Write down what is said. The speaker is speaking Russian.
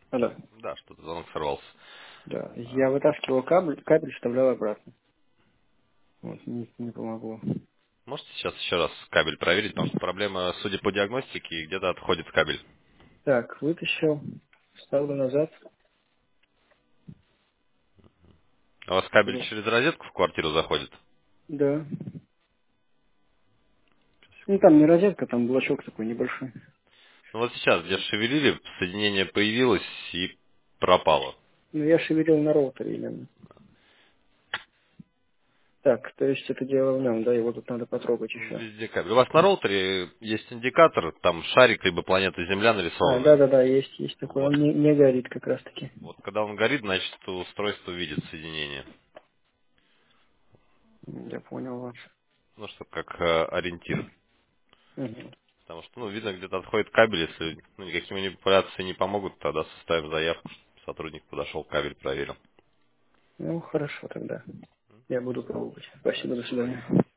Алло. Да, что-то звонок сорвался. Да. Я А, вытаскивал кабель вставлял обратно. Вот, не помогло. Можете сейчас еще раз кабель проверить, потому что проблема, судя по диагностике, где-то отходит кабель. Так, вытащил, ставлю назад. А у вас кабель Вот. через розетку в квартиру заходит? Да. Ну там Секунду. не розетка, там блочок такой небольшой. Ну вот сейчас, где шевелили, соединение появилось и пропало. Ну я шевелил на роутере именно. Так, то есть это дело в нем, да, его тут надо потрогать еще. Везде кабель. У вас на роутере есть индикатор, там шарик либо планета Земля А, нарисованы. да-да-да, есть такой. Вот. Он не горит как раз таки. Вот когда он горит, значит устройство видит соединение. Я понял вас. Ну что, как ориентир. Мгм. Потому что, ну, видно, где-то отходит кабель, если никакие манипуляции не помогут, тогда составим заявку, чтобы сотрудник подошел, кабель проверил. Ну, хорошо тогда. Я буду пробовать. Да, Спасибо, до до свидания. свидания.